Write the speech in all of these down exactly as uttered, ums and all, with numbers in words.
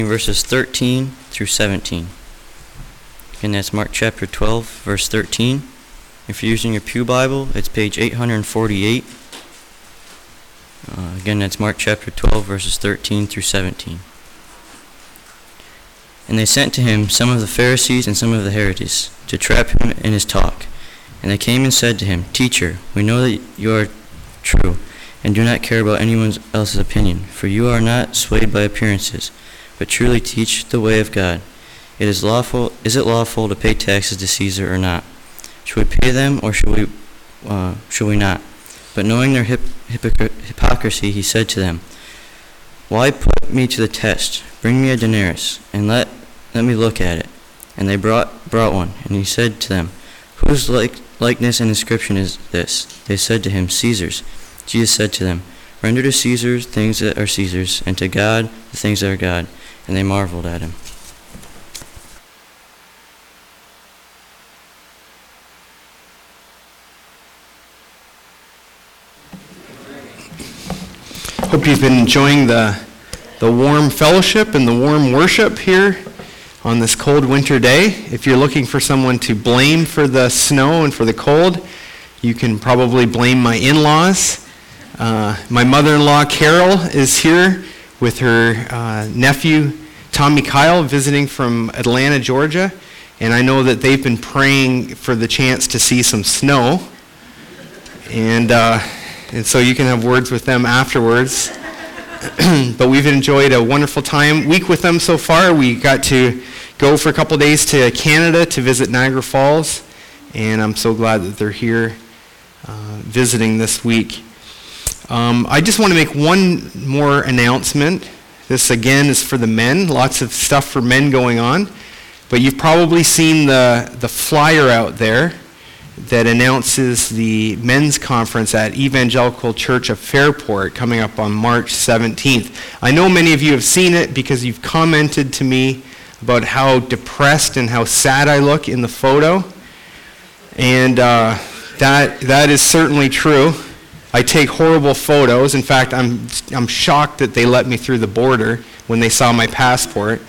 verses thirteen through seventeen. Again, that's Mark chapter twelve, verse thirteen. If you're using your Pew Bible, it's page eight forty-eight. Uh, again, that's Mark chapter twelve, verses thirteen through seventeen. And they sent to him some of the Pharisees and some of the Herodians to trap him in his talk. And they came and said to him, Teacher, we know that you are true, and do not care about anyone else's opinion, for you are not swayed by appearances, but truly teach the way of God. It is lawful. Is it lawful to pay taxes to Caesar or not? Should we pay them, or should we, uh, should we not? But knowing their hip, hypocr- hypocrisy, he said to them, Why put me to the test? Bring me a denarius, and let let me look at it. And they brought brought one, and he said to them, Whose like, likeness and inscription is this? They said to him, Caesar's. Jesus said to them, Render to Caesar things that are Caesar's, and to God the things that are God. And they marveled at him. Hope you've been enjoying the the warm fellowship and the warm worship here on this cold winter day. If you're looking for someone to blame for the snow and for the cold, you can probably blame my in-laws. Uh, my mother-in-law, Carol, is here with her uh, nephew, Tommy Kyle, visiting from Atlanta, Georgia. And I know that they've been praying for the chance to see some snow. And, uh, and so you can have words with them afterwards. But we've enjoyed a wonderful time week with them so far. We got to go for a couple days to Canada to visit Niagara Falls, and I'm so glad that they're here uh, visiting this week. Um, I just want to make one more announcement. This again is for the men. Lots of stuff for men going on, but you've probably seen the the flyer out there that announces the men's conference at Evangelical Church of Fairport coming up on March seventeenth. I know many of you have seen it because you've commented to me about how depressed and how sad I look in the photo. And uh, that that is certainly true. I take horrible photos. In fact, I'm I'm shocked that they let me through the border when they saw my passport.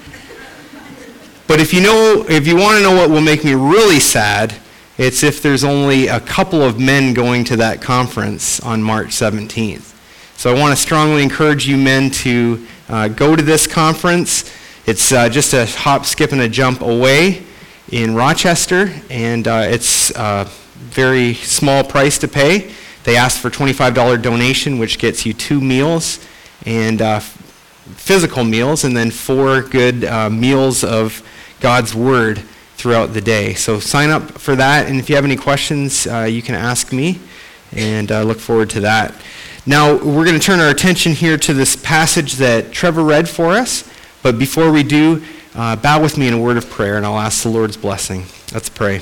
But if you know, if you want to know what will make me really sad, it's if there's only a couple of men going to that conference on March seventeenth. So I want to strongly encourage you men to uh, go to this conference. It's uh, just a hop, skip, and a jump away in Rochester, and uh, it's a very small price to pay. They ask for twenty-five dollars donation, which gets you two meals, and uh, physical meals, and then four good uh, meals of God's Word throughout the day. So sign up for that, and if you have any questions, uh, you can ask me, and I uh, look forward to that. Now, we're going to turn our attention here to this passage that Trevor read for us, but before we do, uh, bow with me in a word of prayer, and I'll ask the Lord's blessing. Let's pray.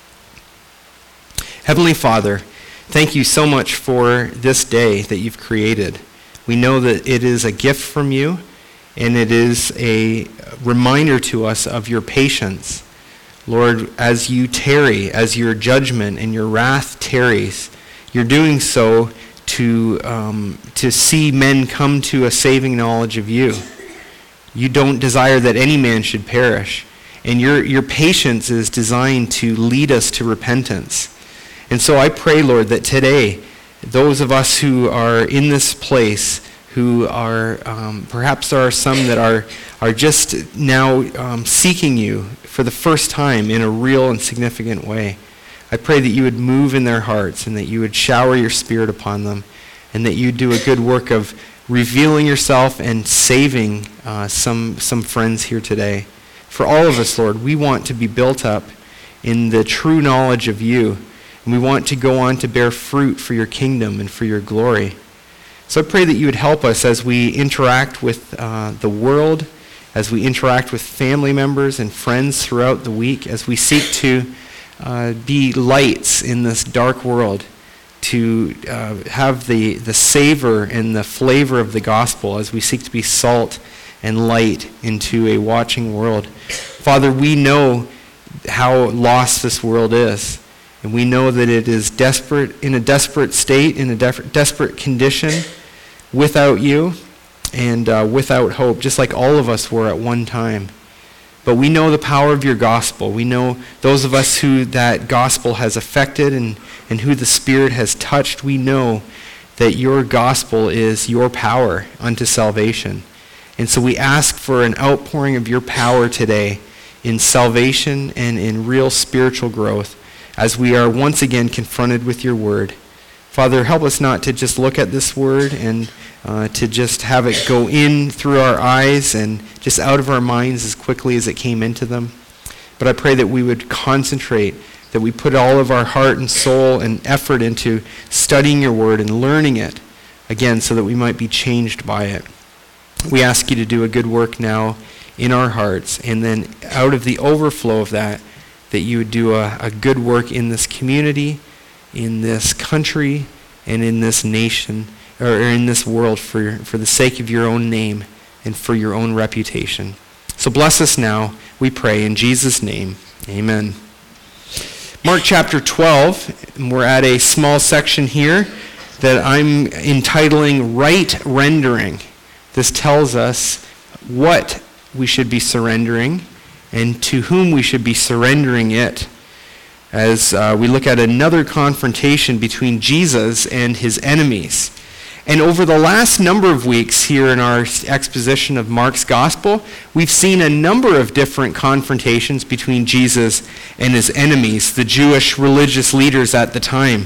Heavenly Father, thank you so much for this day that you've created. We know that it is a gift from you, and it is a reminder to us of your patience. Lord, as you tarry, as your judgment and your wrath tarries, you're doing so to um, to see men come to a saving knowledge of you. You don't desire that any man should perish, and your your patience is designed to lead us to repentance. And so I pray, Lord, that today, those of us who are in this place, who are, um, perhaps there are some that are are just now um, seeking you for the first time in a real and significant way. I pray that you would move in their hearts and that you would shower your Spirit upon them and that you would do a good work of revealing yourself and saving uh, some, some friends here today. For all of us, Lord, we want to be built up in the true knowledge of you, and we want to go on to bear fruit for your kingdom and for your glory. So I pray that you would help us as we interact with uh, the world, as we interact with family members and friends throughout the week, as we seek to uh, be lights in this dark world, to uh, have the, the savor and the flavor of the gospel as we seek to be salt and light into a watching world. Father, we know how lost this world is. And we know that it is desperate, in a desperate state, in a def- desperate condition without you. and uh, without hope, just like all of us were at one time. But we know the power of your gospel. We know those of us who that gospel has affected and, and who the Spirit has touched, we know that your gospel is your power unto salvation. And so we ask for an outpouring of your power today in salvation and in real spiritual growth as we are once again confronted with your word. Father, help us not to just look at this word and uh, to just have it go in through our eyes and just out of our minds as quickly as it came into them. But I pray that we would concentrate, that we put all of our heart and soul and effort into studying your word and learning it, again, so that we might be changed by it. We ask you to do a good work now in our hearts, and then out of the overflow of that, that you would do a, a good work in this community, in this country, and in this nation, or in this world for, for the sake of your own name and for your own reputation. So bless us now, we pray, in Jesus' name. Amen. Mark chapter twelve, and we're at a small section here that I'm entitling Right Rendering. This tells us what we should be surrendering and to whom we should be surrendering it, as uh, we look at another confrontation between Jesus and his enemies. And over the last number of weeks here in our exposition of Mark's gospel, we've seen a number of different confrontations between Jesus and his enemies, the Jewish religious leaders at the time.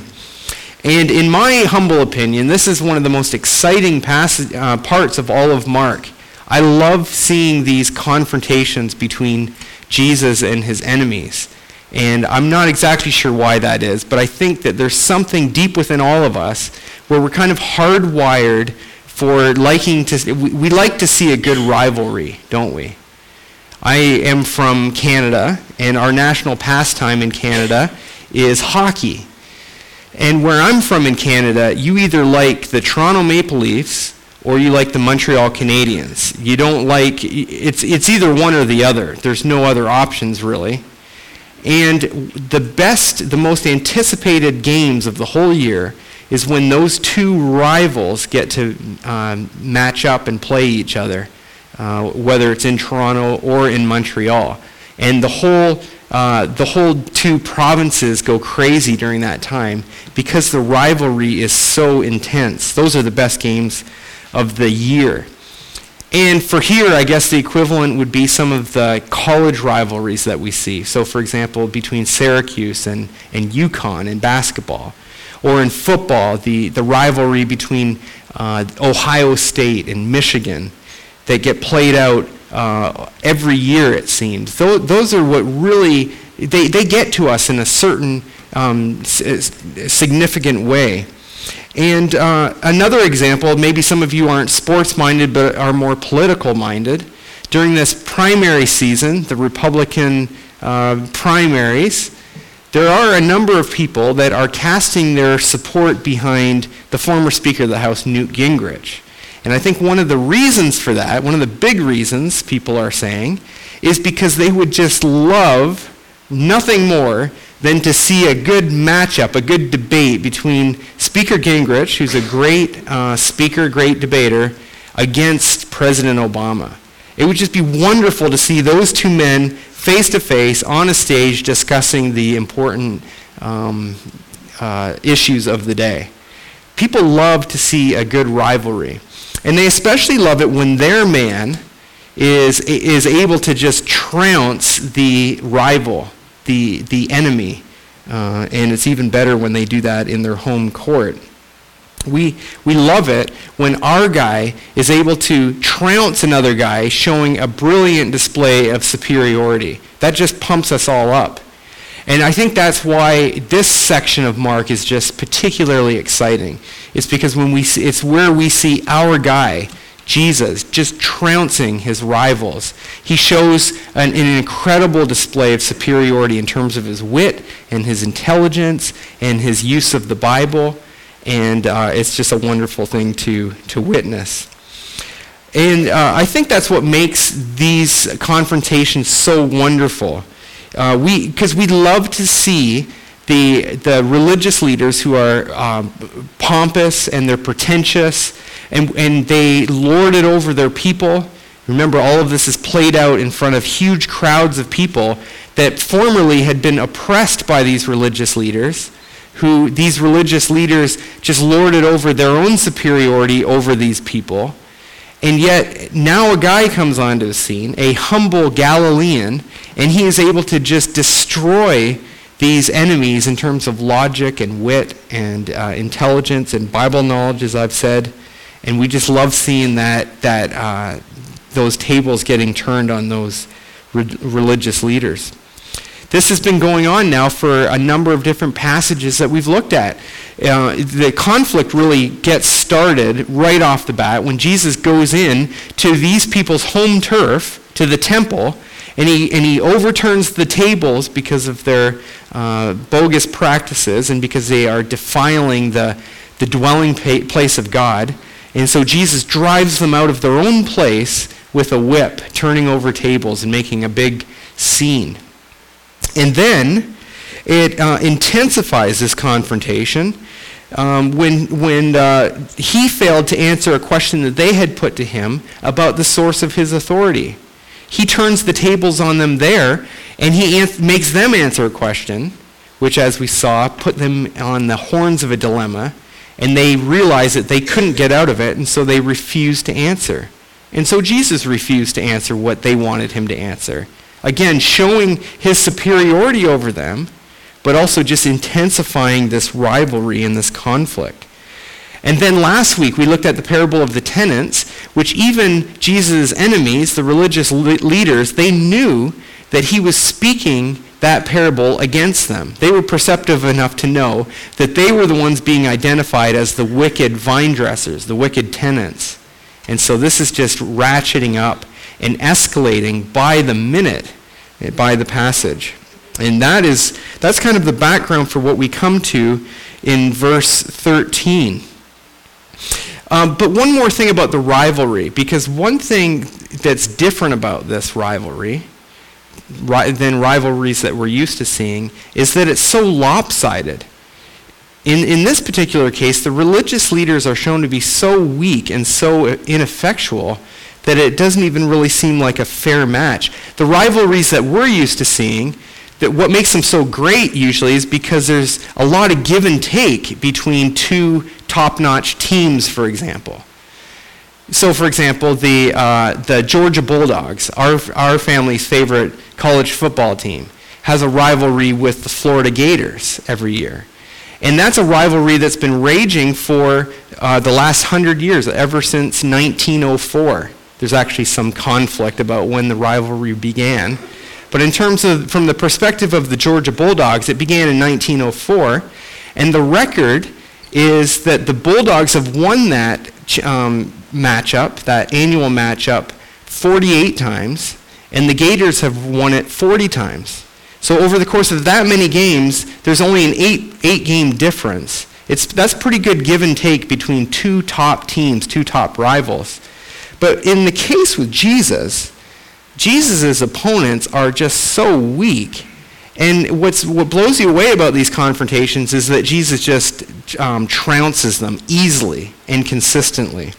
And in my humble opinion, this is one of the most exciting passage, uh, parts of all of Mark. I love seeing these confrontations between Jesus and his enemies. And I'm not exactly sure why that is, but I think that there's something deep within all of us where we're kind of hardwired for liking to, we, we like to see a good rivalry, don't we? I am from Canada, and our national pastime in Canada is hockey. And where I'm from in Canada, you either like the Toronto Maple Leafs or you like the Montreal Canadiens. You don't like, it's it's either one or the other. There's no other options really. And the best, the most anticipated games of the whole year is when those two rivals get to um, match up and play each other, uh, whether it's in Toronto or in Montreal. And the whole uh, the whole two provinces go crazy during that time because the rivalry is so intense. Those are the best games of the year. And for here, I guess the equivalent would be some of the college rivalries that we see. So, for example, between Syracuse and, and UConn in basketball. Or in football, the, the rivalry between uh, Ohio State and Michigan that get played out uh, every year, it seems. Those, those are what really, they, they get to us in a certain um, s- significant way. And uh, another example, maybe some of you aren't sports-minded but are more political-minded. During this primary season, the Republican uh, primaries, there are a number of people that are casting their support behind the former Speaker of the House, Newt Gingrich. And I think one of the reasons for that, one of the big reasons people are saying, is because they would just love nothing more than to see a good matchup, a good debate between Speaker Gingrich, who's a great uh, speaker, great debater, against President Obama. It would just be wonderful to see those two men face to face on a stage discussing the important um, uh, issues of the day. People love to see a good rivalry. And they especially love it when their man is, is able to just trounce the rival, the the enemy, uh, and it's even better when they do that in their home court. We we love it when our guy is able to trounce another guy, showing a brilliant display of superiority. That just pumps us all up. And I think that's why this section of Mark is just particularly exciting. It's because when we see, it's where we see our guy, Jesus, just trouncing his rivals. He shows an, an incredible display of superiority in terms of his wit and his intelligence and his use of the Bible, and uh, it's just a wonderful thing to, to witness. And uh, I think that's what makes these confrontations so wonderful. Uh, we, because we love to see the the religious leaders who are um, pompous and they're pretentious. and, and they lorded over their people. Remember, all of this is played out in front of huge crowds of people that formerly had been oppressed by these religious leaders, who these religious leaders just lorded over their own superiority over these people. And yet, now a guy comes onto the scene, a humble Galilean, and he is able to just destroy these enemies in terms of logic and wit and uh, intelligence and Bible knowledge, as I've said. And we just love seeing that, that uh, those tables getting turned on those re- religious leaders. This has been going on now for a number of different passages that we've looked at. Uh, the conflict really gets started right off the bat when Jesus goes in to these people's home turf, to the temple, and he, and he overturns the tables because of their uh, bogus practices and because they are defiling the, the dwelling pa- place of God. And so Jesus drives them out of their own place with a whip, turning over tables and making a big scene. And then it uh, intensifies this confrontation um, when, when uh, he failed to answer a question that they had put to him about the source of his authority. He turns the tables on them there, and he ans- makes them answer a question, which, as we saw, put them on the horns of a dilemma, and they realized that they couldn't get out of it, and so they refused to answer. And so Jesus refused to answer what they wanted him to answer. Again, showing his superiority over them, but also just intensifying this rivalry and this conflict. And then last week we looked at the parable of the tenants, which even Jesus' enemies, the religious le- leaders, they knew that he was speaking that parable against them. They were perceptive enough to know that they were the ones being identified as the wicked vine dressers, the wicked tenants. And so this is just ratcheting up and escalating by the minute, by the passage. And that is, that's kind of the background for what we come to in verse thirteen. Um, but one more thing about the rivalry, because one thing that's different about this rivalry ri- than rivalries that we're used to seeing is that it's so lopsided. In, in this particular case, the religious leaders are shown to be so weak and so ineffectual that it doesn't even really seem like a fair match. The rivalries that we're used to seeing, that what makes them so great usually is because there's a lot of give and take between two top-notch teams, for example. So, for example, the uh, the Georgia Bulldogs, our our family's favorite college football team, has a rivalry with the Florida Gators every year. And that's a rivalry that's been raging for uh, the last hundred years, ever since nineteen oh four. There's actually some conflict about when the rivalry began. But in terms of, from the perspective of the Georgia Bulldogs, it began in nineteen oh four. And the record is that the Bulldogs have won that um, matchup, that annual matchup, forty-eight times. And the Gators have won it forty times. So over the course of that many games, there's only an eight, eight-game difference. It's, that's pretty good give and take between two top teams, two top rivals. But in the case with Jesus, Jesus' opponents are just so weak. And what's, what blows you away about these confrontations is that Jesus just um, trounces them easily and consistently.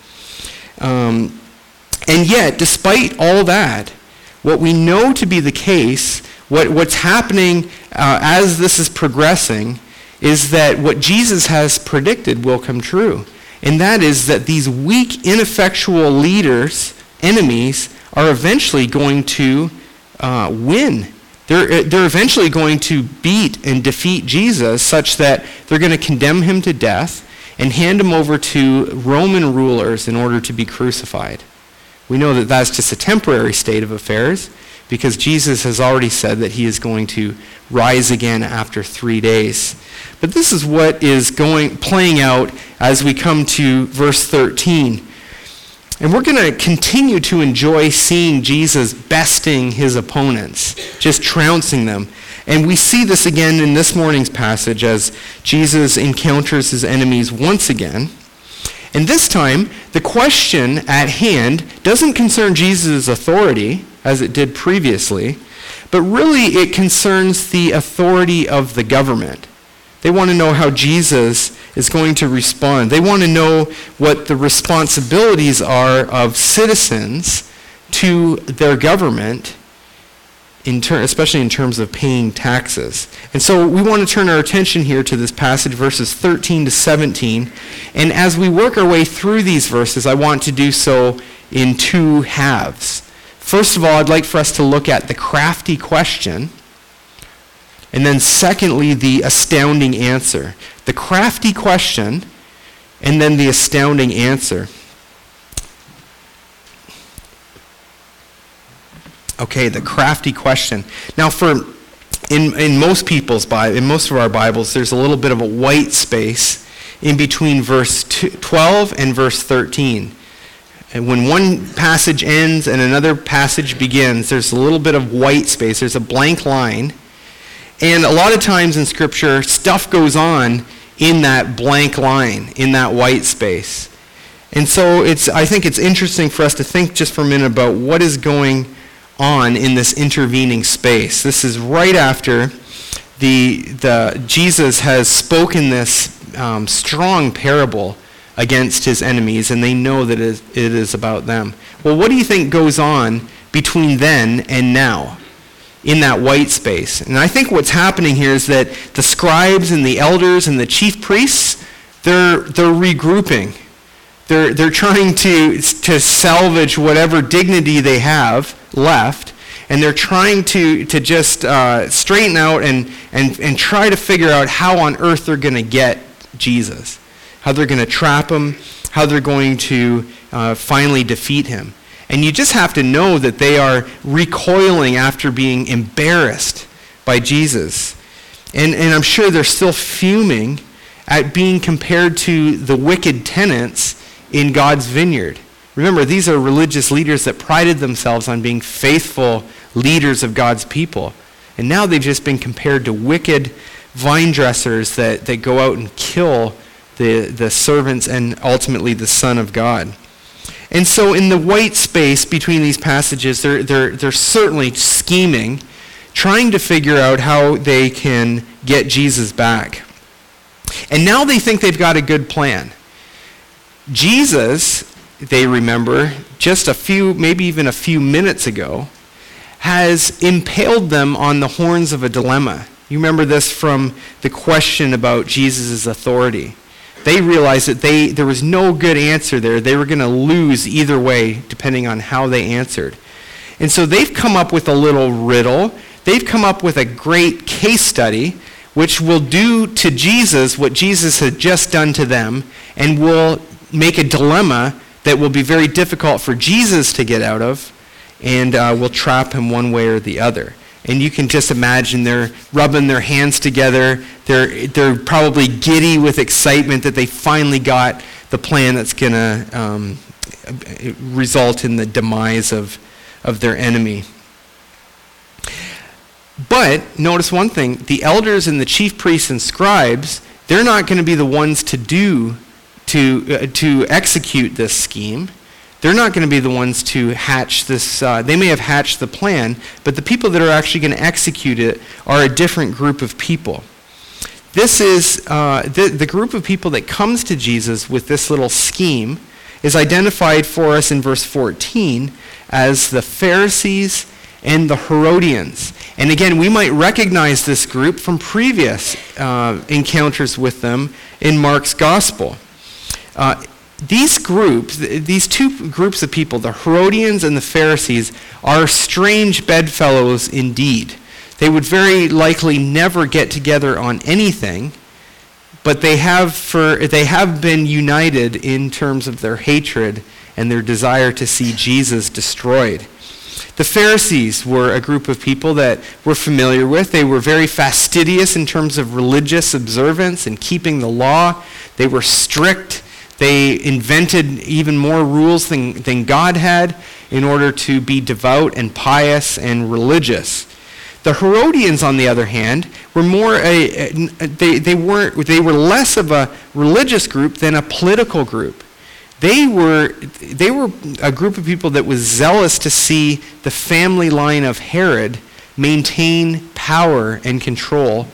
Um, and yet, despite all that, what we know to be the case, what, what's happening uh, as this is progressing, is that what Jesus has predicted will come true. And that is that these weak, ineffectual leaders, enemies, are eventually going to uh, win. They're, they're eventually going to beat and defeat Jesus such that they're going to condemn him to death and hand him over to Roman rulers in order to be crucified. We know that that's just a temporary state of affairs because Jesus has already said that he is going to rise again after three days. But this is what is going playing out as we come to verse thirteen. And we're going to continue to enjoy seeing Jesus besting his opponents, just trouncing them. And we see this again in this morning's passage as Jesus encounters his enemies once again. And this time, the question at hand doesn't concern Jesus' authority, as it did previously, but really it concerns the authority of the government. They want to know how Jesus is going to respond. They want to know what the responsibilities are of citizens to their government, in ter- especially in terms of paying taxes. And so we want to turn our attention here to this passage, verses thirteen to seventeen. And as we work our way through these verses, I want to do so in two halves. First of all, I'd like for us to look at the crafty question. And then secondly, the astounding answer. The crafty question, and then the astounding answer. Okay, the crafty question. Now, for in in most people's Bible, in most of our Bibles, there's a little bit of a white space in between verse twelve and verse thirteen. And when one passage ends and another passage begins, there's a little bit of white space. There's a blank line. And a lot of times in Scripture, stuff goes on in that blank line, in that white space. And so it's I think it's interesting for us to think just for a minute about what is going on in this intervening space. This is right after the the Jesus has spoken this um, strong parable against his enemies, and they know that it is, it is about them. Well, what do you think goes on between then and now in that white space? And I think what's happening here is that the scribes and the elders and the chief priests, they're they're regrouping. They're they're trying to to salvage whatever dignity they have left, and they're trying to to just uh, straighten out and and and try to figure out how on earth they're going to get Jesus, how they're going to trap him, how they're going to uh, finally defeat him. And you just have to know that they are recoiling after being embarrassed by Jesus. And, and I'm sure they're still fuming at being compared to the wicked tenants in God's vineyard. Remember, these are religious leaders that prided themselves on being faithful leaders of God's people. And now they've just been compared to wicked vine dressers that, that go out and kill the, the servants and ultimately the Son of God. And so in the white space between these passages, they're, they're, they're certainly scheming, trying to figure out how they can get Jesus back. And now they think they've got a good plan. Jesus, they remember, just a few, maybe even a few minutes ago, has impaled them on the horns of a dilemma. You remember this from the question about Jesus' authority. They realized that they there was no good answer there. They were going to lose either way, depending on how they answered. And so they've come up with a little riddle. They've come up with a great case study, which will do to Jesus what Jesus had just done to them, and will make a dilemma that will be very difficult for Jesus to get out of, and uh, will trap him one way or the other. And you can just imagine they're rubbing their hands together. They're they're probably giddy with excitement that they finally got the plan that's going to um, result in the demise of, of their enemy. But notice one thing. The elders and the chief priests and scribes, they're not going to be the ones to do, to, uh, to execute this scheme. They're not going to be the ones to hatch this. Uh, they may have hatched the plan, but the people that are actually going to execute it are a different group of people. This is uh, the, the group of people that comes to Jesus with this little scheme is identified for us in verse fourteen as the Pharisees and the Herodians. And again, we might recognize this group from previous uh, encounters with them in Mark's gospel. Uh, These groups, these two groups of people, the Herodians and the Pharisees, are strange bedfellows indeed. They would very likely never get together on anything, but they have for they have been united in terms of their hatred and their desire to see Jesus destroyed. The Pharisees were a group of people that we're familiar with. They were very fastidious in terms of religious observance and keeping the law. They were strict. They invented even more rules than, than God had in order to be devout and pious and religious. The Herodians, on the other hand, were more a, a they they were they were less of a religious group than a political group. They were they were a group of people that was zealous to see the family line of Herod maintain power and control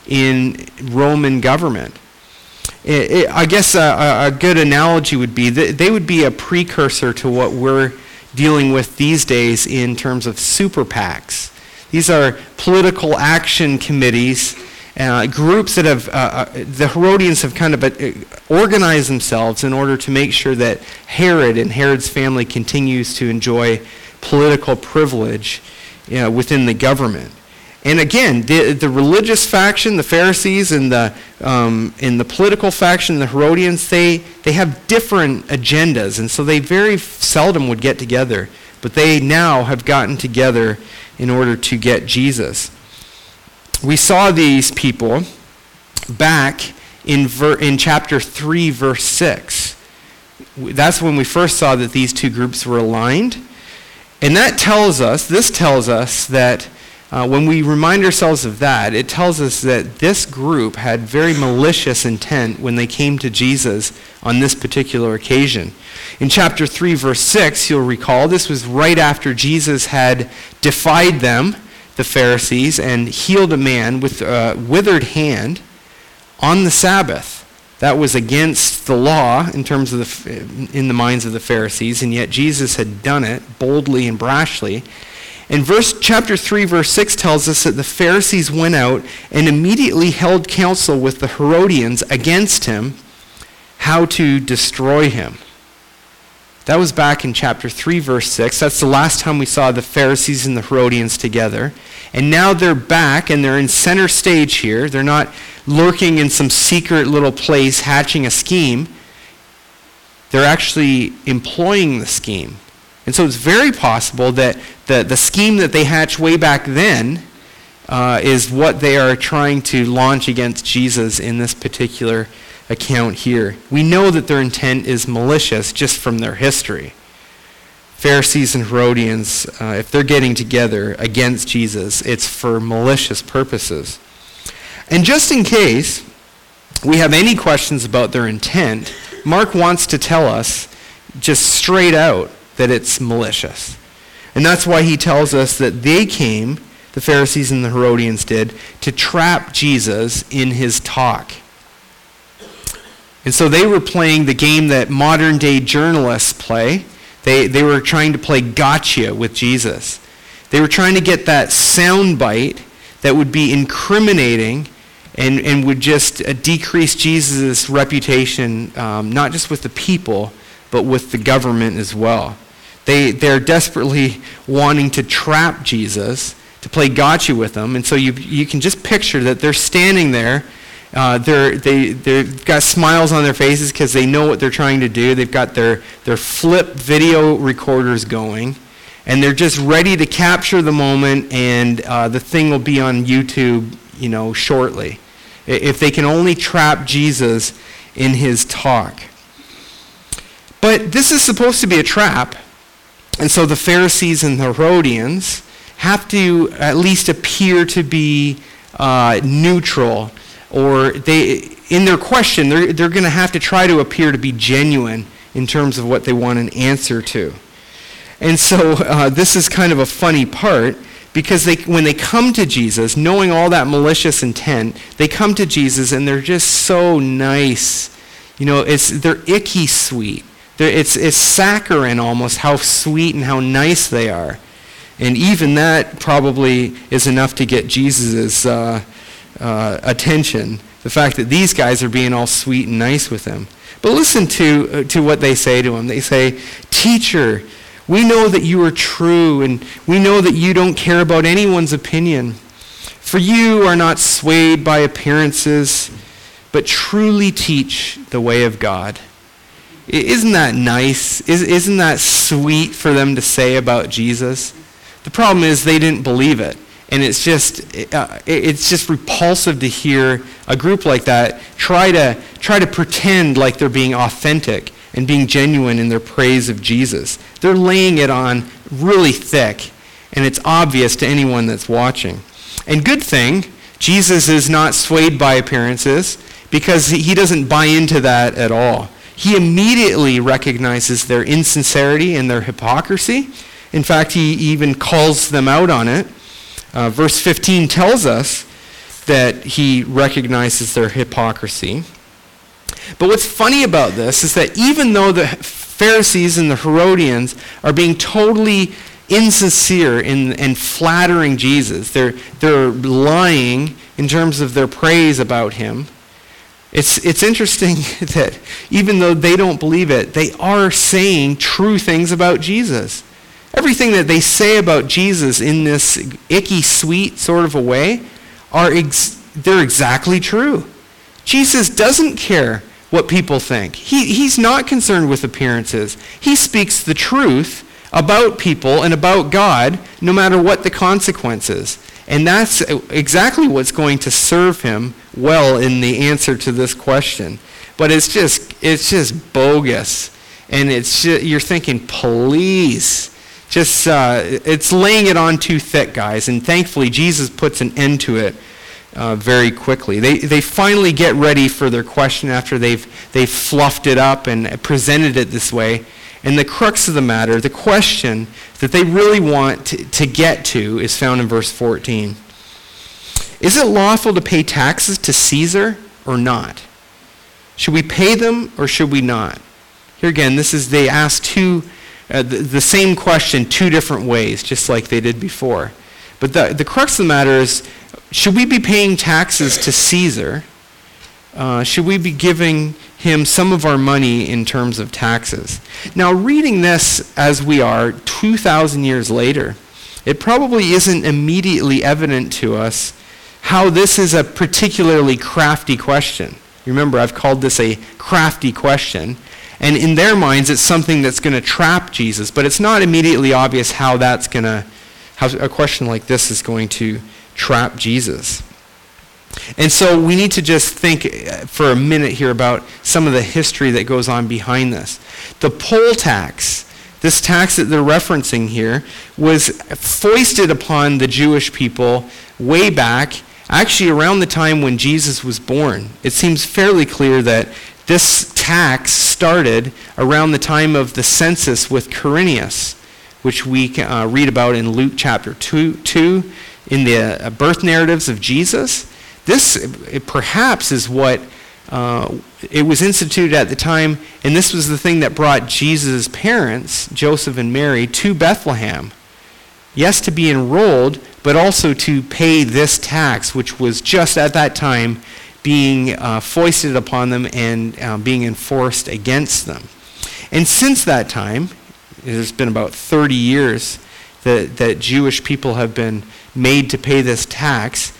in Roman government. It, it, I guess a, a good analogy would be that they would be a precursor to what we're dealing with these days in terms of super PACs. These are political action committees, uh, groups that have, uh, uh, the Herodians have kind of uh, organized themselves in order to make sure that Herod and Herod's family continues to enjoy political privilege, you know, within the government. And again, the, the religious faction, the Pharisees, and the um, and the political faction, the Herodians, they they have different agendas, and so they very seldom would get together. But they now have gotten together in order to get Jesus. We saw these people back in ver- in chapter three, verse six. That's when we first saw that these two groups were aligned, and that tells us, this tells us that. Uh, when we remind ourselves of that, it tells us that this group had very malicious intent when they came to Jesus on this particular occasion. In chapter three, verse six, you'll recall, this was right after Jesus had defied them, the Pharisees, and healed a man with a withered hand on the Sabbath. That was against the law in terms of the, in the minds of the Pharisees, and yet Jesus had done it boldly and brashly. And verse chapter three, verse six tells us that the Pharisees went out and immediately held counsel with the Herodians against him, how to destroy him. That was back in chapter three, verse six. That's the last time we saw the Pharisees and the Herodians together. And now they're back and they're in center stage here. They're not lurking in some secret little place hatching a scheme. They're actually employing the scheme. And so it's very possible that the, the scheme that they hatched way back then uh, is what they are trying to launch against Jesus in this particular account here. We know that their intent is malicious just from their history. Pharisees and Herodians, uh, if they're getting together against Jesus, it's for malicious purposes. And just in case we have any questions about their intent, Mark wants to tell us just straight out that it's malicious. And that's why he tells us that they came, the Pharisees and the Herodians did, to trap Jesus in his talk. And so they were playing the game that modern day journalists play. They, they were trying to play gotcha with Jesus. They were trying to get that sound bite that would be incriminating and, and would just uh, decrease Jesus' reputation, um, not just with the people, but with the government as well. They, they're desperately wanting to trap Jesus, to play gotcha with him. And so you, you can just picture that they're standing there. Uh, they're, they, they've got smiles on their faces because they know what they're trying to do. They've got their, their flip video recorders going. And they're just ready to capture the moment, and uh, the thing will be on YouTube, you know, shortly. If they can only trap Jesus in his talk. But this is supposed to be a trap. And so the Pharisees and the Herodians have to at least appear to be uh, neutral, or they, in their question, they're, they're going to have to try to appear to be genuine in terms of what they want an answer to. And so uh, this is kind of a funny part, because they, when they come to Jesus, knowing all that malicious intent, they come to Jesus and they're just so nice. You know, it's they're icky sweet. It's, it's saccharine almost, how sweet and how nice they are. And even that probably is enough to get Jesus' uh, uh, attention, the fact that these guys are being all sweet and nice with him. But listen to, uh, to what they say to him. They say, "Teacher, we know that you are true, and we know that you don't care about anyone's opinion. For you are not swayed by appearances, but truly teach the way of God." Isn't that nice? Isn't that sweet for them to say about Jesus? The problem is they didn't believe it. And it's just uh, it's just repulsive to hear a group like that try to try to pretend like they're being authentic and being genuine in their praise of Jesus. They're laying it on really thick, and it's obvious to anyone that's watching. And good thing, Jesus is not swayed by appearances, because he doesn't buy into that at all. He immediately recognizes their insincerity and their hypocrisy. In fact, he even calls them out on it. Uh, verse fifteen tells us that he recognizes their hypocrisy. But what's funny about this is that even though the Pharisees and the Herodians are being totally insincere in and flattering Jesus, they're they're lying in terms of their praise about him. It's it's interesting that even though they don't believe it, they are saying true things about Jesus. Everything that they say about Jesus in this icky sweet sort of a way are ex- they're exactly true. Jesus doesn't care what people think. He he's not concerned with appearances. He speaks the truth about people and about God, no matter what the consequences. And that's exactly what's going to serve him well in the answer to this question. But it's just it's just bogus. And it's just, you're thinking, please, just uh, it's laying it on too thick, guys. And thankfully, Jesus puts an end to it uh, very quickly. They they finally get ready for their question after they've they've fluffed it up and presented it this way. And the crux of the matter, the question that they really want to, to get to, is found in verse fourteen. Is it lawful to pay taxes to Caesar or not? Should we pay them or should we not? Here again, this is, they ask two, uh, the, the same question two different ways, just like they did before. But the, the crux of the matter is, should we be paying taxes to Caesar? Uh, should we be giving him some of our money in terms of taxes? Now, reading this as we are two thousand years later, it probably isn't immediately evident to us how this is a particularly crafty question. Remember, I've called this a crafty question. And in their minds, it's something that's going to trap Jesus. But it's not immediately obvious how that's going to, how a question like this is going to trap Jesus. And so we need to just think for a minute here about some of the history that goes on behind this. The poll tax, this tax that they're referencing here, was foisted upon the Jewish people way back, actually around the time when Jesus was born. It seems fairly clear that this tax started around the time of the census with Quirinius, which we uh, read about in Luke chapter two, two in the uh, birth narratives of Jesus. This it perhaps is what uh, it was instituted at the time, and this was the thing that brought Jesus' parents, Joseph and Mary, to Bethlehem. Yes, to be enrolled, but also to pay this tax, which was just at that time being uh, foisted upon them and uh, being enforced against them. And since that time, there's been about thirty years that, that Jewish people have been made to pay this tax.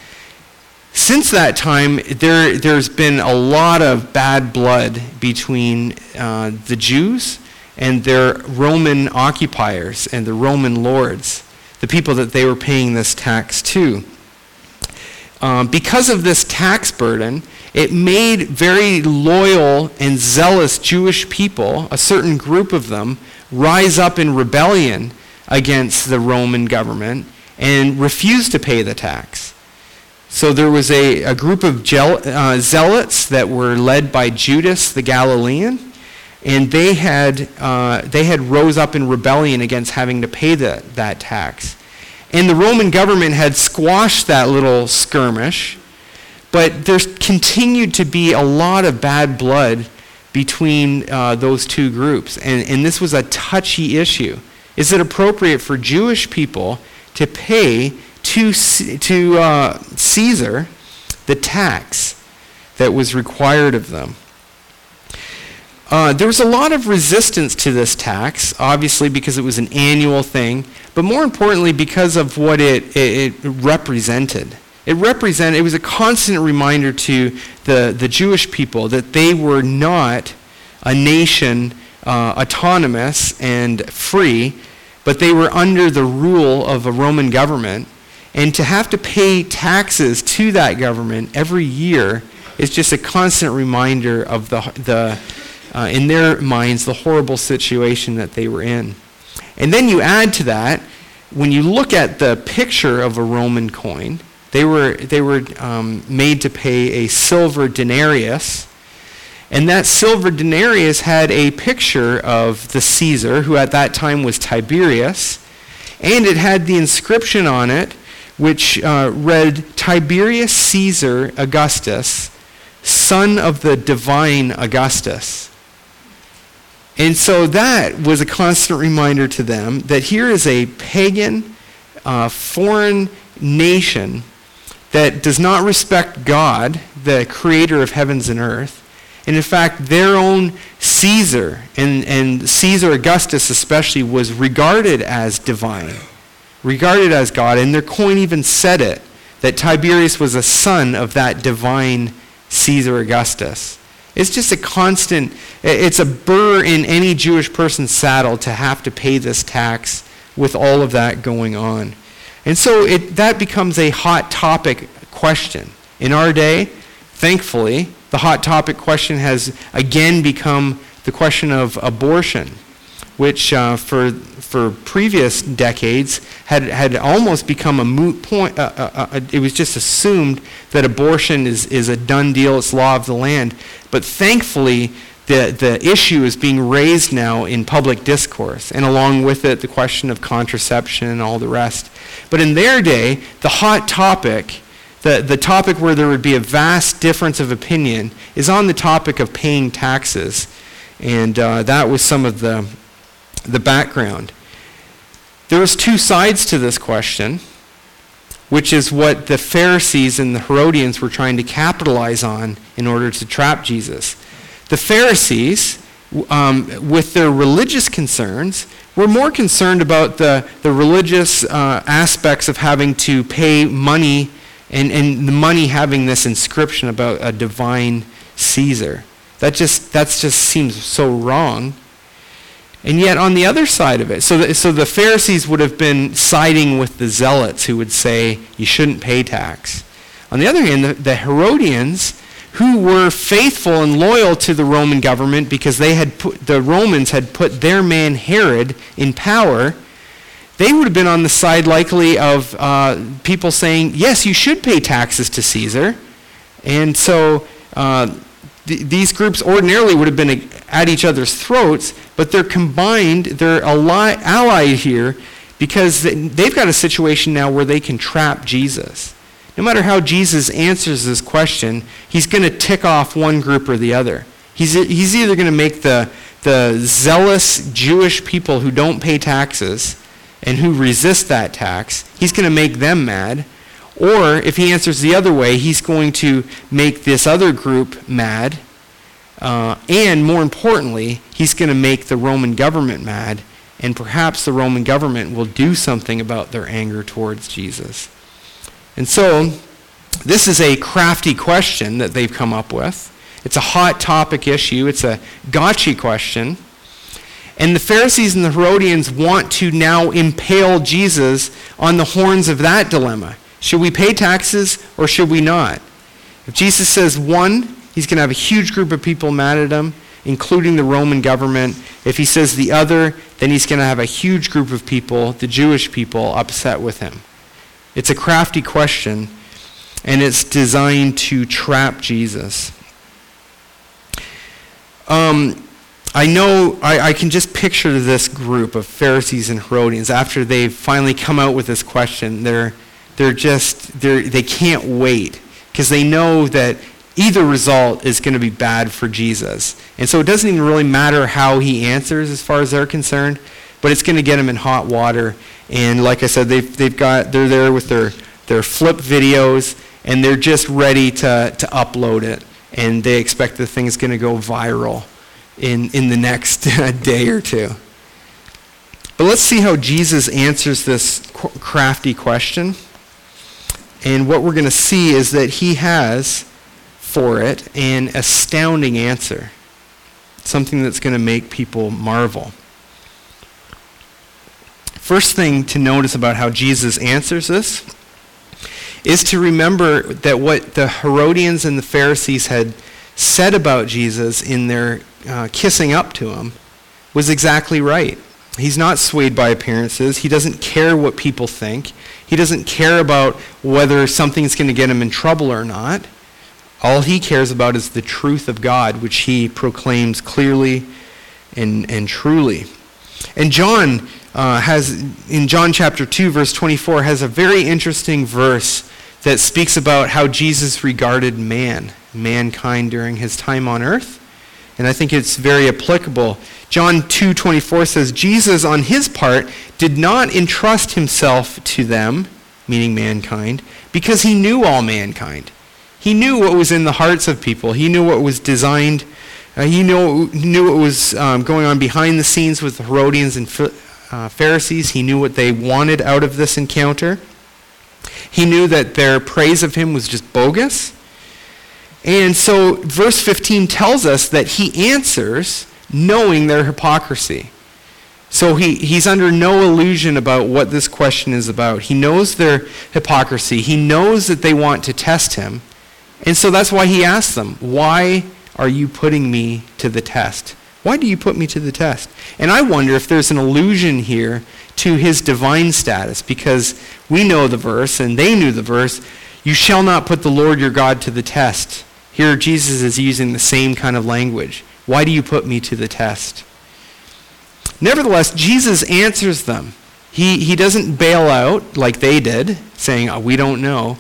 Since that time, there, there's been a lot of bad blood between uh, the Jews and their Roman occupiers and the Roman lords, the people that they were paying this tax to. Um, because of this tax burden, it made very loyal and zealous Jewish people, a certain group of them, rise up in rebellion against the Roman government and refuse to pay the tax. So there was a, a group of gel, uh, zealots that were led by Judas the Galilean, and they had uh, they had rose up in rebellion against having to pay the, that tax. And the Roman government had squashed that little skirmish, but there's continued to be a lot of bad blood between uh, those two groups, and, and this was a touchy issue. Is it appropriate for Jewish people to pay to to uh, Caesar the tax that was required of them? Uh, there was a lot of resistance to this tax, obviously because it was an annual thing, but more importantly because of what it, it, it represented. It represented, it was a constant reminder to the, the Jewish people that they were not a nation uh, autonomous and free, but they were under the rule of a Roman government. And to have to pay taxes to that government every year is just a constant reminder of the, the uh, in their minds, the horrible situation that they were in. And then you add to that, when you look at the picture of a Roman coin, they were, they were um, made to pay a silver denarius. And that silver denarius had a picture of the Caesar, who at that time was Tiberius, and it had the inscription on it, which uh, read, Tiberius Caesar Augustus, son of the divine Augustus. And so that was a constant reminder to them that here is a pagan, uh, foreign nation that does not respect God, the creator of heavens and earth. And in fact, their own Caesar, and, and Caesar Augustus especially, was regarded as divine, regarded as God. And their coin even said it, that Tiberius was a son of that divine Caesar Augustus. It's just a constant, it's a burr in any Jewish person's saddle to have to pay this tax with all of that going on. And so it, that becomes a hot topic question. In our day, thankfully, the hot topic question has again become the question of abortion, which uh, for for previous decades had, had almost become a moot point. Uh, uh, uh, it was just assumed that abortion is, is a done deal, it's law of the land. But thankfully, the, the issue is being raised now in public discourse, and along with it, the question of contraception and all the rest. But in their day, the hot topic, the, the topic where there would be a vast difference of opinion, is on the topic of paying taxes. And uh, that was some of the, the background. There was two sides to this question, which is what the Pharisees and the Herodians were trying to capitalize on in order to trap Jesus. The Pharisees, um, with their religious concerns, were more concerned about the, the religious uh, aspects of having to pay money, and, and the money having this inscription about a divine Caesar. That just that just seems so wrong. And yet on the other side of it, so the, so the Pharisees would have been siding with the Zealots who would say you shouldn't pay tax. On the other hand, the, the Herodians, who were faithful and loyal to the Roman government because they had put, the Romans had put their man Herod in power, they would have been on the side likely of uh, people saying, yes, you should pay taxes to Caesar. And so uh, th- these groups ordinarily would have been at each other's throats, but they're combined, they're ally- allied here because they've got a situation now where they can trap Jesus. No matter how Jesus answers this question, he's going to tick off one group or the other. He's, he's either going to make the, the zealous Jewish people who don't pay taxes and who resist that tax, he's going to make them mad. Or if he answers the other way, he's going to make this other group mad. Uh, and more importantly, he's going to make the Roman government mad. And perhaps the Roman government will do something about their anger towards Jesus. And so, this is a crafty question that they've come up with. It's a hot topic issue. It's a gotcha question. And the Pharisees and the Herodians want to now impale Jesus on the horns of that dilemma. Should we pay taxes or should we not? If Jesus says one, he's going to have a huge group of people mad at him, including the Roman government. If he says the other, then he's going to have a huge group of people, the Jewish people, upset with him. It's a crafty question, and it's designed to trap Jesus. Um, I know, I, I can just picture this group of Pharisees and Herodians after they've finally come out with this question. They're, they're just, they're, they can't wait because they know that either result is going to be bad for Jesus. And so it doesn't even really matter how he answers as far as they're concerned, but it's going to get him in hot water. And like I said, they've, they've got, they're there with their, their flip videos, and they're just ready to, to upload it. And they expect the thing's going to go viral in, in the next day or two. But let's see how Jesus answers this crafty question. And what we're going to see is that he has for it an astounding answer. Something that's going to make people marvel. First thing to notice about how Jesus answers this is to remember that what the Herodians and the Pharisees had said about Jesus in their uh, kissing up to him was exactly right. He's not swayed by appearances. He doesn't care what people think. He doesn't care about whether something's going to get him in trouble or not. All he cares about is the truth of God, which he proclaims clearly and, and truly. And John uh, has, in John chapter two, verse twenty-four, has a very interesting verse that speaks about how Jesus regarded man, mankind during his time on earth. And I think it's very applicable. John two twenty-four says, Jesus on his part did not entrust himself to them, meaning mankind, because he knew all mankind. He knew what was in the hearts of people. He knew what was designed. Uh, he knew, knew what was um, going on behind the scenes with the Herodians and uh, Pharisees. He knew what they wanted out of this encounter. He knew that their praise of him was just bogus. And so verse fifteen tells us that he answers knowing their hypocrisy. So he, he's under no illusion about what this question is about. He knows their hypocrisy. He knows that they want to test him. And so that's why he asks them, why are you putting me to the test? Why do you put me to the test? And I wonder if there's an allusion here to his divine status, because we know the verse and they knew the verse, you shall not put the Lord your God to the test. Here Jesus is using the same kind of language. Why do you put me to the test? Nevertheless, Jesus answers them. He, he doesn't bail out like they did, saying, oh, we don't know.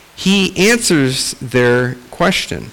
He answers their question.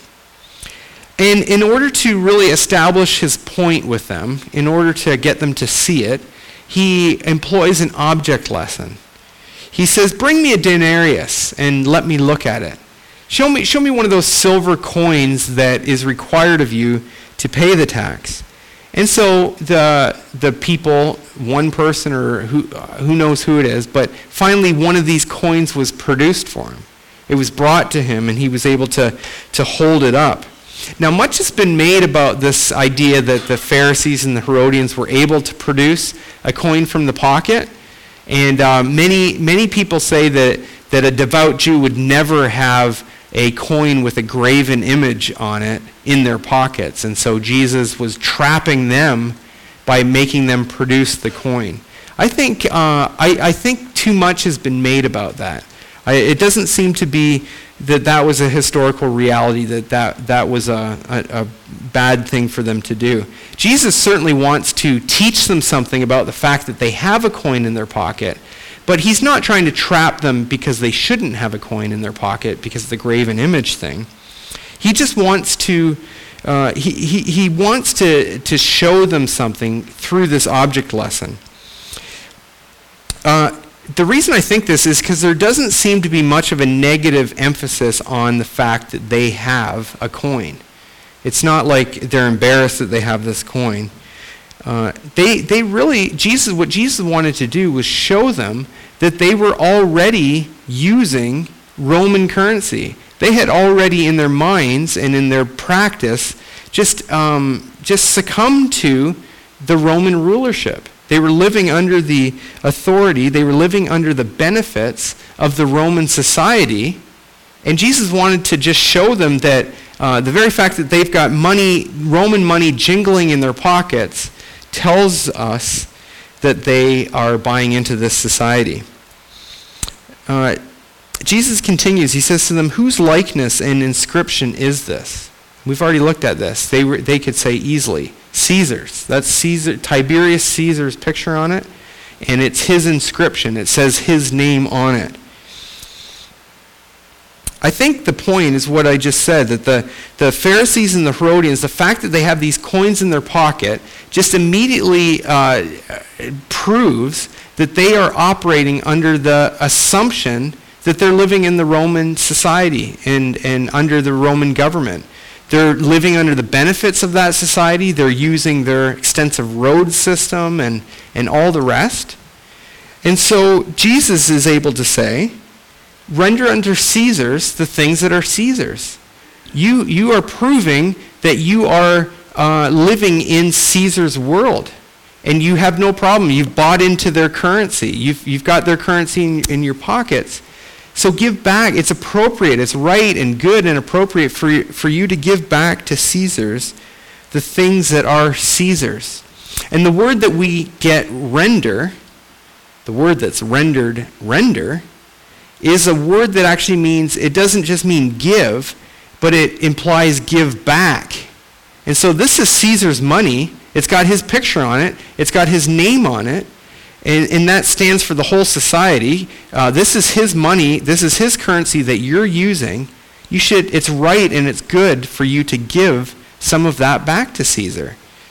And in order to really establish his point with them, in order to get them to see it, he employs an object lesson. He says, bring me a denarius and let me look at it. Show me, show me one of those silver coins that is required of you to pay the tax. And so the the people, one person or who who knows who it is, but finally one of these coins was produced for him. It was brought to him and he was able to, to hold it up. Now much has been made about this idea that the Pharisees and the Herodians were able to produce a coin from the pocket. And uh, many many people say that, that a devout Jew would never have a coin with a graven image on it in their pockets. And so Jesus was trapping them by making them produce the coin. I think uh, I, I think too much has been made about that. I, it doesn't seem to be that that was a historical reality, that that, that was a, a, a bad thing for them to do. Jesus certainly wants to teach them something about the fact that they have a coin in their pocket, but he's not trying to trap them because they shouldn't have a coin in their pocket because of the graven image thing. He just wants to, uh, he, he, he wants to, to show them something through this object lesson. Uh, the reason I think this is because there doesn't seem to be much of a negative emphasis on the fact that they have a coin. It's not like they're embarrassed that they have this coin. Uh, they they really, Jesus, what Jesus wanted to do was show them that they were already using Roman currency. They had already in their minds and in their practice just um, just succumbed to the Roman rulership. They were living under the authority, they were living under the benefits of the Roman society, and Jesus wanted to just show them that uh, the very fact that they've got money, Roman money jingling in their pockets, tells us that they are buying into this society. Uh, Jesus continues, he says to them, whose likeness and inscription is this? We've already looked at this. They were, they could say easily, Caesar's. That's Caesar, Tiberius Caesar's picture on it, and it's his inscription. It says his name on it. I think the point is what I just said, that the, the Pharisees and the Herodians, the fact that they have these coins in their pocket just immediately uh, proves that they are operating under the assumption that they're living in the Roman society and, and under the Roman government. They're living under the benefits of that society. They're using their extensive road system and, and all the rest. And so Jesus is able to say, render unto Caesar's the things that are Caesar's. You, you are proving that you are uh, living in Caesar's world. And you have no problem. You've bought into their currency. You've, you've got their currency in, in your pockets. So give back. It's appropriate. It's right and good and appropriate for you, for you to give back to Caesar's the things that are Caesar's. And the word that we get render, the word that's rendered render, is a word that actually means, it doesn't just mean give, but it implies give back. And so this is Caesar's money. It's got his picture on it. It's got his name on it. And, and that stands for the whole society. Uh, this is his money. This is his currency that you're using. You should, it's right and it's good for you to give some of that back to Caesar.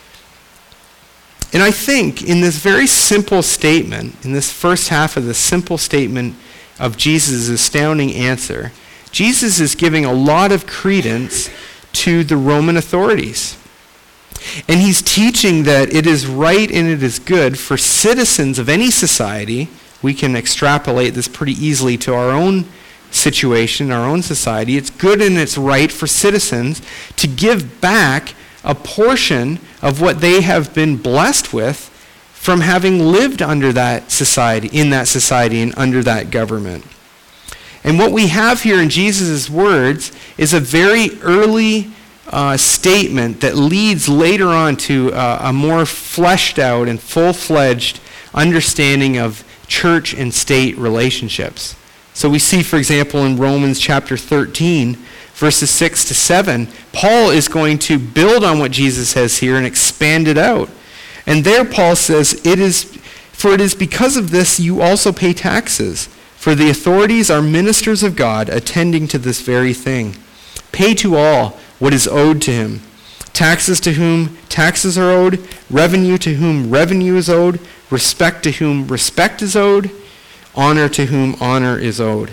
And I think in this very simple statement, in this first half of the simple statement of Jesus' astounding answer, Jesus is giving a lot of credence to the Roman authorities. And he's teaching that it is right and it is good for citizens of any society. We can extrapolate this pretty easily to our own situation, our own society. It's good and it's right for citizens to give back a portion of what they have been blessed with from having lived under that society, in that society and under that government. And what we have here in Jesus' words is a very early uh, statement that leads later on to uh, a more fleshed out and full-fledged understanding of church and state relationships. So we see, for example, in Romans chapter thirteen, verses six to seven, Paul is going to build on what Jesus says here and expand it out. And there Paul says, "It is, for it is because of this you also pay taxes. For the authorities are ministers of God, attending to this very thing. Pay to all what is owed to him. Taxes to whom taxes are owed, revenue to whom revenue is owed, respect to whom respect is owed, honor to whom honor is owed."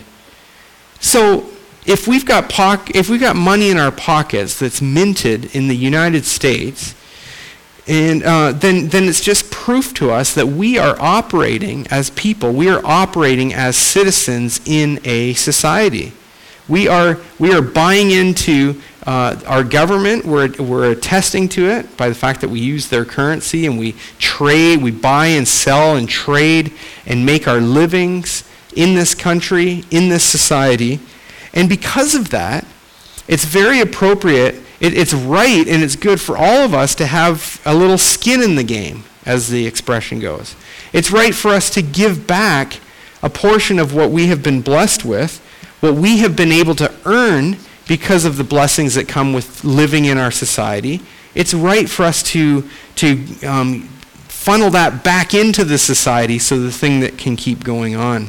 So if we've got po- if we've got money in our pockets that's minted in the United States, and uh, then then it's just proof to us that we are operating as people. We are operating as citizens in a society. We are we are buying into uh, our government. We're we're attesting to it by the fact that we use their currency and we trade, we buy and sell and trade and make our livings in this country, in this society. And because of that, it's very appropriate, it, it's right and it's good for all of us to have a little skin in the game, as the expression goes. It's right for us to give back a portion of what we have been blessed with, what we have been able to earn because of the blessings that come with living in our society. It's right for us to, to um, funnel that back into the society so the thing that can keep going on.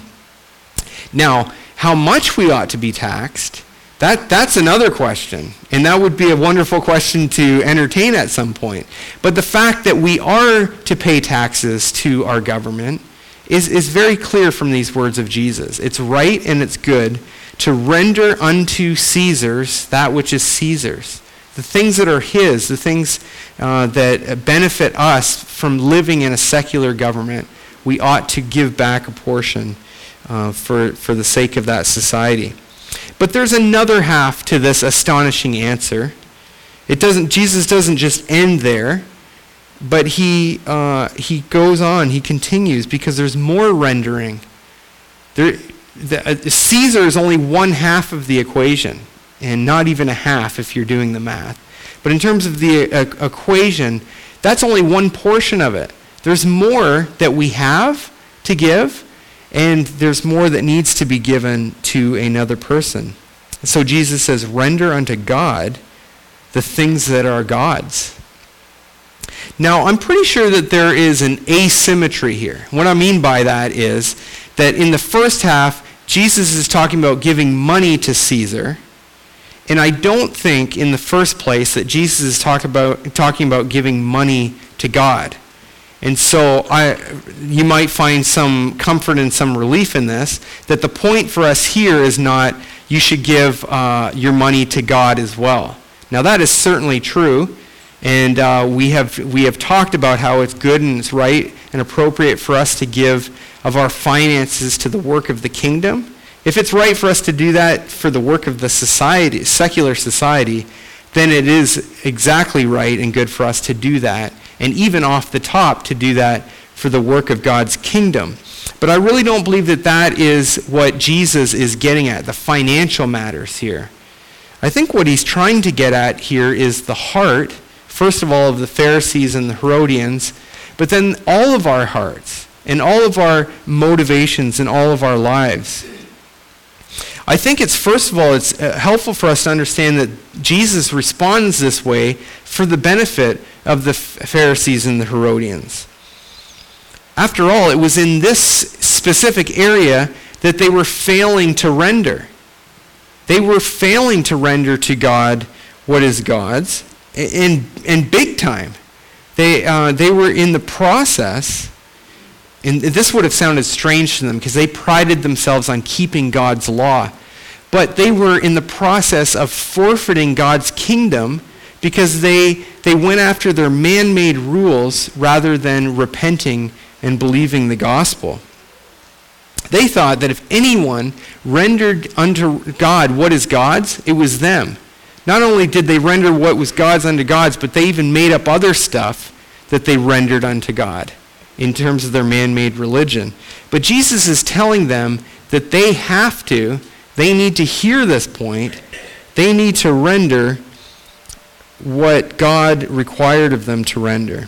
Now, how much we ought to be taxed, that, that's another question. And that would be a wonderful question to entertain at some point. But the fact that we are to pay taxes to our government is, is very clear from these words of Jesus. It's right and it's good to render unto Caesar's that which is Caesar's. The things that are his, the things uh, that benefit us from living in a secular government, we ought to give back a portion Uh, for, for the sake of that society. But there's another half to this astonishing answer. It doesn't. Jesus doesn't just end there, but he uh, he goes on. He continues because there's more rendering. There, the, uh, Caesar is only one half of the equation, and not even a half if you're doing the math. But in terms of the uh, equation, that's only one portion of it. There's more that we have to give. And there's more that needs to be given to another person. So Jesus says, render unto God the things that are God's. Now, I'm pretty sure that there is an asymmetry here. What I mean by that is that in the first half, Jesus is talking about giving money to Caesar. And I don't think in the first place that Jesus is talk about, talking about giving money to God. And so I, you might find some comfort and some relief in this, that the point for us here is not you should give uh, your money to God as well. Now that is certainly true, and uh, we have we have talked about how it's good and it's right and appropriate for us to give of our finances to the work of the kingdom. If it's right for us to do that for the work of the society, secular society, then it is exactly right and good for us to do that. And even off the top to do that for the work of God's kingdom. But I really don't believe that that is what Jesus is getting at, the financial matters here. I think what he's trying to get at here is the heart, first of all, of the Pharisees and the Herodians, but then all of our hearts and all of our motivations in all of our lives. I think it's, first of all, it's helpful for us to understand that Jesus responds this way for the benefit of the Pharisees and the Herodians. After all, it was in this specific area that they were failing to render. They were failing to render to God what is God's, in, in big time. They, uh, they were in the process, and this would have sounded strange to them because they prided themselves on keeping God's law. But they were in the process of forfeiting God's kingdom because they, they went after their man-made rules rather than repenting and believing the gospel. They thought that if anyone rendered unto God what is God's, it was them. Not only did they render what was God's unto God's, but they even made up other stuff that they rendered unto God in terms of their man-made religion. But Jesus is telling them that they have to, they need to hear this point, they need to render what God required of them to render.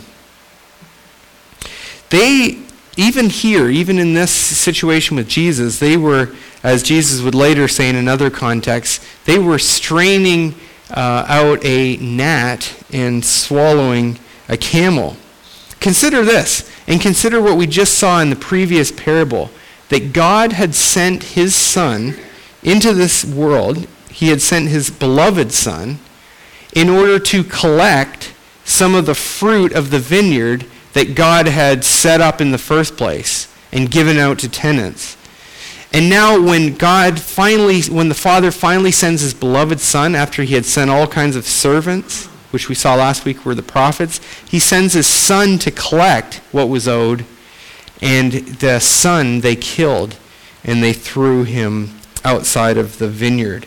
They, even here, even in this situation with Jesus, they were, as Jesus would later say in another context, they were straining uh, out a gnat and swallowing a camel. Consider this, and consider what we just saw in the previous parable, that God had sent his Son into this world. He had sent his beloved Son in order to collect some of the fruit of the vineyard that God had set up in the first place and given out to tenants. And now when God finally, when the Father finally sends his beloved Son, after he had sent all kinds of servants, which we saw last week were the prophets, he sends his Son to collect what was owed, and the Son they killed, and they threw him outside of the vineyard.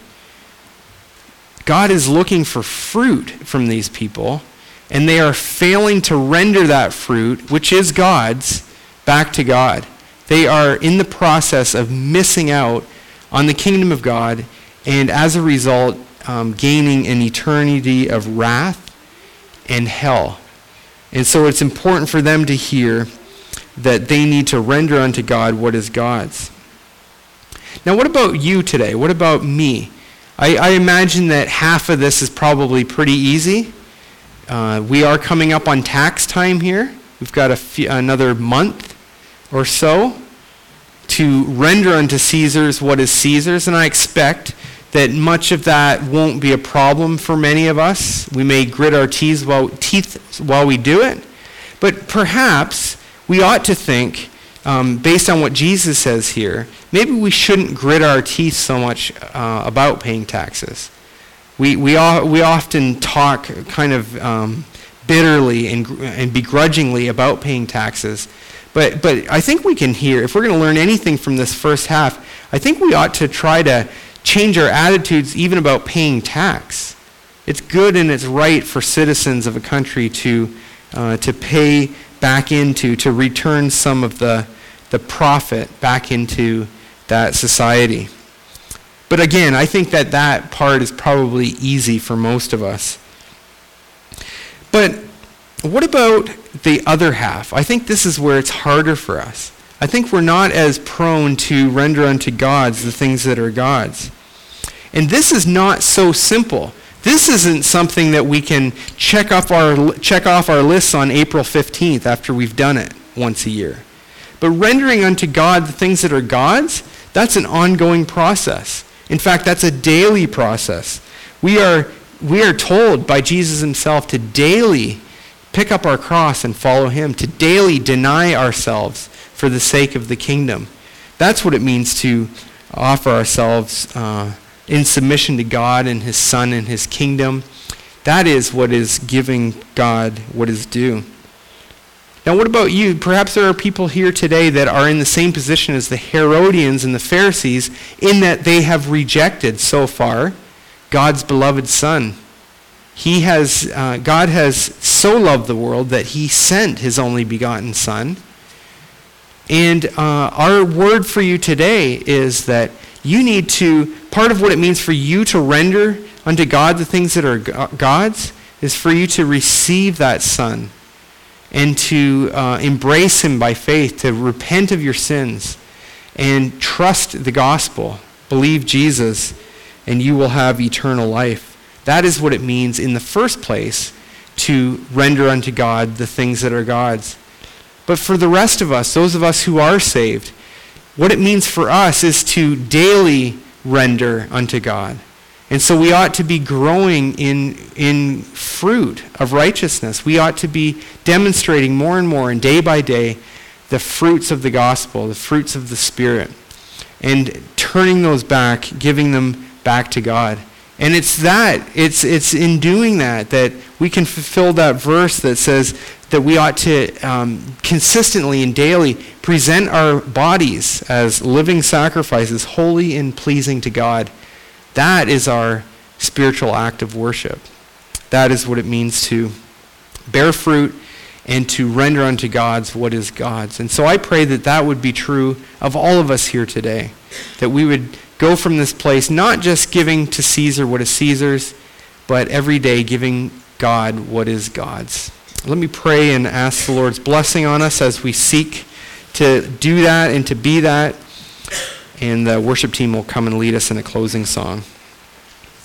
God is looking for fruit from these people, and they are failing to render that fruit, which is God's, back to God. They are in the process of missing out on the kingdom of God, and as a result, um, gaining an eternity of wrath and hell. And so it's important for them to hear that they need to render unto God what is God's. Now, what about you today? What about me? I, I imagine that half of this is probably pretty easy. Uh, we are coming up on tax time here. We've got a few, another month or so to render unto Caesar's what is Caesar's, and I expect that much of that won't be a problem for many of us. We may grit our teeth while, teeth while we do it, but perhaps we ought to think, um, based on what Jesus says here, maybe we shouldn't grit our teeth so much uh, about paying taxes. We we all, we often talk kind of um, bitterly and, and begrudgingly about paying taxes, but but I think we can hear, if we're going to learn anything from this first half, I think we ought to try to change our attitudes even about paying tax. It's good and it's right for citizens of a country to uh, to pay back into, to return some of the the profit back into that society. But again, I think that that part is probably easy for most of us. But what about the other half? I think this is where it's harder for us. I think we're not as prone to render unto God's the things that are God's. And this is not so simple. This isn't something that we can check off our check off our lists on April fifteenth after we've done it once a year. But rendering unto God the things that are God's, that's an ongoing process. In fact, that's a daily process. We are we are told by Jesus himself to daily pick up our cross and follow him, to daily deny ourselves for the sake of the kingdom. That's what it means to offer ourselves uh, in submission to God and his Son and his kingdom. That is what is giving God what is due. Now, what about you? Perhaps there are people here today that are in the same position as the Herodians and the Pharisees in that they have rejected so far God's beloved Son. He has, uh, God has so loved the world that he sent his only begotten Son. And uh, our word for you today is that you need to, part of what it means for you to render unto God the things that are God's is for you to receive that Son and to uh, embrace him by faith, to repent of your sins and trust the gospel. Believe Jesus and you will have eternal life. That is what it means in the first place to render unto God the things that are God's. But for the rest of us, those of us who are saved, what it means for us is to daily render unto God. And so we ought to be growing in, in fruit of righteousness. We ought to be demonstrating more and more, and day by day, the fruits of the gospel, the fruits of the Spirit, and turning those back, giving them back to God. And it's that, it's it's in doing that that we can fulfill that verse that says that we ought to um, consistently and daily present our bodies as living sacrifices, holy and pleasing to God. That is our spiritual act of worship. That is what it means to bear fruit and to render unto God's what is God's. And so I pray that that would be true of all of us here today, that we would go from this place not just giving to Caesar what is Caesar's, but every day giving God what is God's. Let me pray and ask the Lord's blessing on us as we seek to do that and to be that. And the worship team will come and lead us in a closing song.